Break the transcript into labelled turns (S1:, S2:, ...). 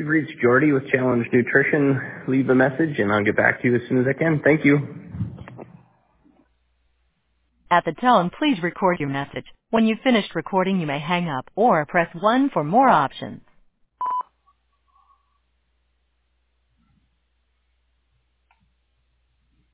S1: You've reached Jordy with Challenge Nutrition. Leave a message and I'll get back to you as soon as I can. Thank you.
S2: At the tone, please record your message. When you've finished recording, you may hang up or press 1 for more options.